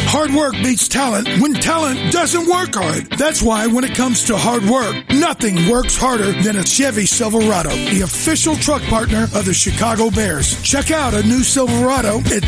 Hard work beats talent when talent doesn't work hard. That's why when it comes to hard work, nothing works harder than a Chevy Silverado, the official truck partner of the Chicago Bears. Check out a new Silverado at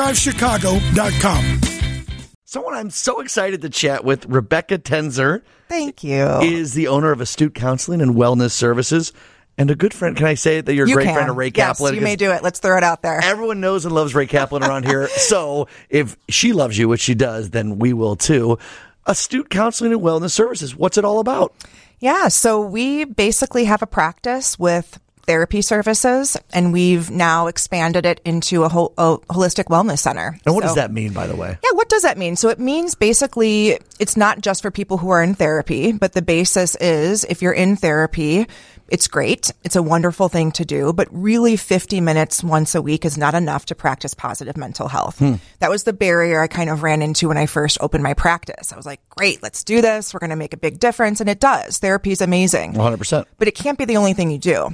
ChevyDriveChicago.com. Someone I'm so excited to chat with, Rebecca Tenzer. Thank you. Is the owner of Astute Counseling and Wellness Services and a good friend. Can I say that you're a great friend of Ray Kaplan? Yes, you may do it. Let's throw it out there. Everyone knows and loves Ray Kaplan around here. So if she loves you, which she does, then we will too. Astute Counseling and Wellness Services. What's it all about? Yeah, so we basically have a practice with therapy services, and we've now expanded it into a holistic wellness center. And what does that mean, by the way? Yeah, what does that mean? So it means basically it's not just for people who are in therapy, but the basis is if you're in therapy, it's great. It's a wonderful thing to do, but really 50 minutes once a week is not enough to practice positive mental health. That was the barrier I kind of ran into when I first opened my practice. I was like, great, let's do this. We're going to make a big difference. And it does. Therapy is amazing. 100%. But it can't be the only thing you do.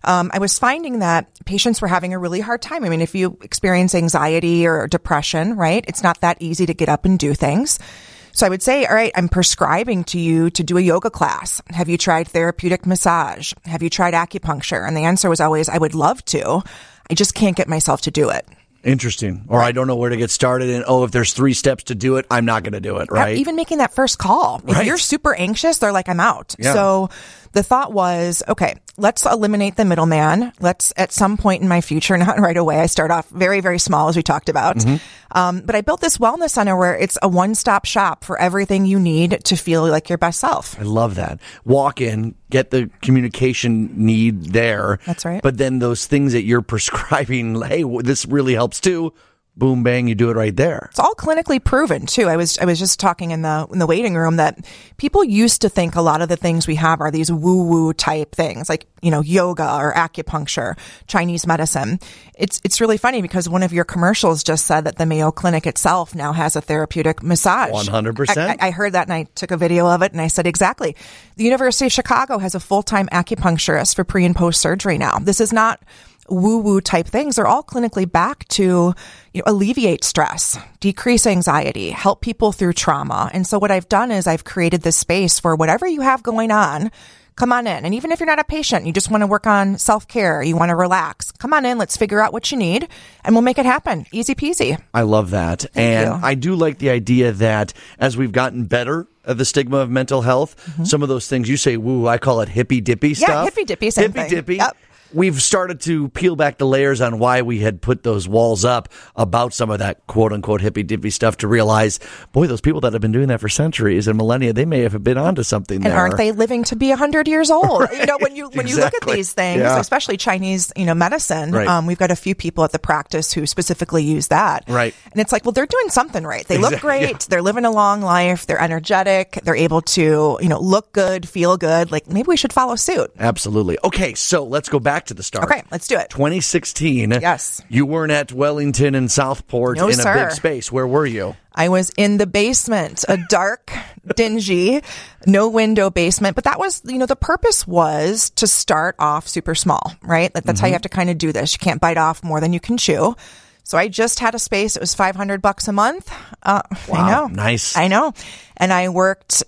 I was finding that patients were having a really hard time. I mean, if you experience anxiety or depression, right, it's not that easy to get up and do things. So I would say, all right, I'm prescribing to you to do a yoga class. Have you tried therapeutic massage? Have you tried acupuncture? And the answer was always, I would love to. I just can't get myself to do it. Interesting. Or I don't know where to get started. And, if there's 3 steps to do it, I'm not going to do it, right? Even making that first call. If you're super anxious, they're like, I'm out. Yeah. So the thought was, okay, let's eliminate the middleman. Let's, at some point in my future, not right away, I start off very, very small, as we talked about. But I built this wellness center where it's a one-stop shop for everything you need to feel like your best self. I love that. Walk in, get the communication need there. That's right. But then those things that you're prescribing, hey, this really helps too. Boom, bang, you do it right there. It's all clinically proven too. I was just talking in the waiting room that people used to think a lot of the things we have are these woo-woo type things, like, yoga or acupuncture, Chinese medicine. It's really funny because one of your commercials just said that the Mayo Clinic itself now has a therapeutic massage. 100%. I heard that and I took a video of it and I said, exactly. The University of Chicago has a full-time acupuncturist for pre and post surgery now. This is not woo-woo type things. They're all clinically backed to alleviate stress, decrease anxiety, help people through trauma. And so what I've done is I've created this space for whatever you have going on. Come on in. And even if you're not a patient, you just want to work on self-care, you want to relax, come on in, let's figure out what you need, and we'll make it happen. Easy peasy. I love that. Thank you. I do like the idea that as we've gotten better at the stigma of mental health, some of those things you say, woo, I call it hippy-dippy stuff. Yeah, hippy-dippy, same thing. Hippy-dippy. Yep. We've started to peel back the layers on why we had put those walls up about some of that quote-unquote hippy-dippy stuff to realize, boy, those people that have been doing that for centuries and millennia, they may have been onto something there. And aren't they living to be 100 years old? Right. When you look at these things, especially Chinese, medicine, we've got a few people at the practice who specifically use that. Right. And it's like, well, they're doing something right. They look great. Yeah. They're living a long life. They're energetic. They're able to, look good, feel good. Like maybe we should follow suit. Absolutely. Okay. So let's go back to the start. Okay. Let's do it. 2016. Yes. You weren't at Wellington and Southport no, in sir. a big space. Where were you? I was in the basement, a dark, dingy, no window basement. But that was, the purpose was to start off super small, right? That's how you have to kind of do this. You can't bite off more than you can chew. So I just had a space. It was $500 a month. Wow. I know. Nice. I know. And I worked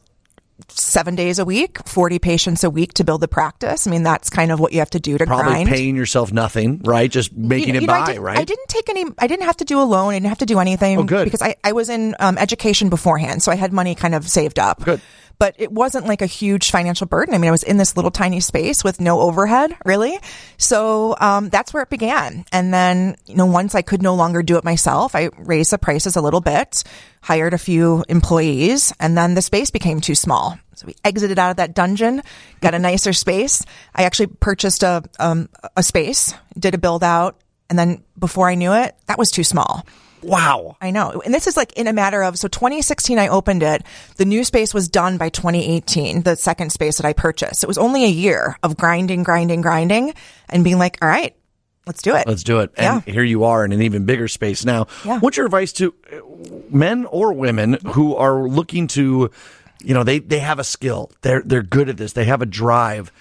7 days a week, 40 patients a week to build the practice. I mean, that's kind of what you have to do to Probably grind. Paying yourself nothing, right? Just making it by, right? I didn't have to do a loan. I didn't have to do anything. Oh, good. Because I was in education beforehand. So I had money kind of saved up. Good. But it wasn't like a huge financial burden. I mean, I was in this little tiny space with no overhead, really. So that's where it began. And then, once I could no longer do it myself, I raised the prices a little bit, hired a few employees, and then the space became too small. So we exited out of that dungeon, got a nicer space. I actually purchased a space, did a build out, and then before I knew it, that was too small. Wow. I know. And this is like in a matter of, so 2016, I opened it. The new space was done by 2018, the second space that I purchased. It was only a year of grinding, and being like, all right, let's do it. Let's do it. And here you are in an even bigger space now. Yeah. What's your advice to men or women who are looking to, they have a skill. They're good at this. They have a drive.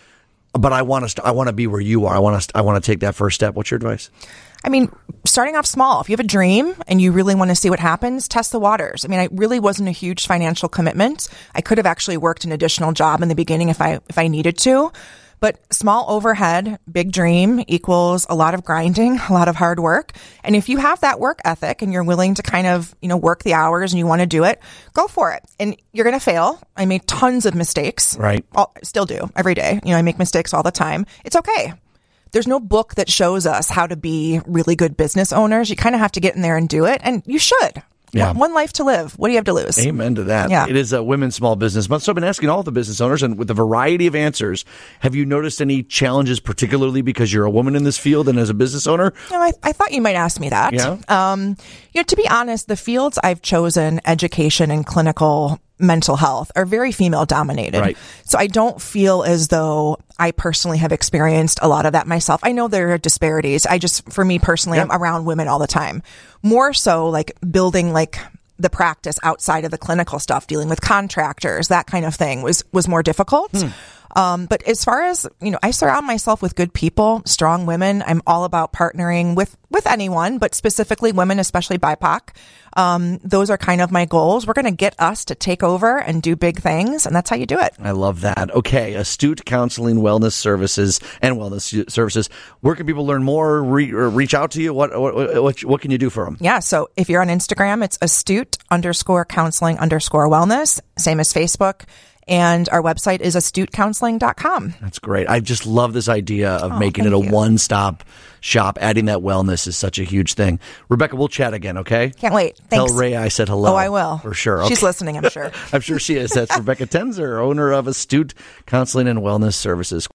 but I want to be where you are. I want to take that first step. What's your advice? I mean, starting off small. If you have a dream and you really want to see what happens, test the waters. I mean, it really wasn't a huge financial commitment. I could have actually worked an additional job in the beginning if I needed to. But small overhead, big dream equals a lot of grinding, a lot of hard work. And if you have that work ethic and you're willing to kind of, work the hours and you want to do it, go for it. And you're going to fail. I made tons of mistakes. Right. Still do every day. I make mistakes all the time. It's okay. There's no book that shows us how to be really good business owners. You kind of have to get in there and do it. And you should. Yeah. One life to live. What do you have to lose? Amen to that. Yeah. It is a Women's Small Business Month. So I've been asking all the business owners, and with a variety of answers, have you noticed any challenges, particularly because you're a woman in this field and as a business owner? I thought you might ask me that. Yeah. To be honest, the fields I've chosen, education and clinical mental health, are very female dominated. Right. So I don't feel as though I personally have experienced a lot of that myself. I know there are disparities. For me personally, I'm around women all the time. More so like building like the practice outside of the clinical stuff, dealing with contractors, that kind of thing was more difficult. But as far as, I surround myself with good people, strong women. I'm all about partnering with anyone, but specifically women, especially BIPOC. Those are kind of my goals. We're going to get us to take over and do big things, and that's how you do it. I love that. Okay, Astute Counseling Wellness Services and Wellness Services. Where can people learn more or reach out to you? What can you do for them? Yeah, so if you're on Instagram, it's astute_counseling_wellness, same as Facebook. And our website is astutecounseling.com. That's great. I just love this idea of making it a one-stop shop. Adding that wellness is such a huge thing. Rebecca, we'll chat again, okay? Can't wait. Thanks. Tell Ray I said hello. Oh, I will. For sure. Okay. She's listening, I'm sure. I'm sure she is. That's Rebecca Tenzer, owner of Astute Counseling and Wellness Services.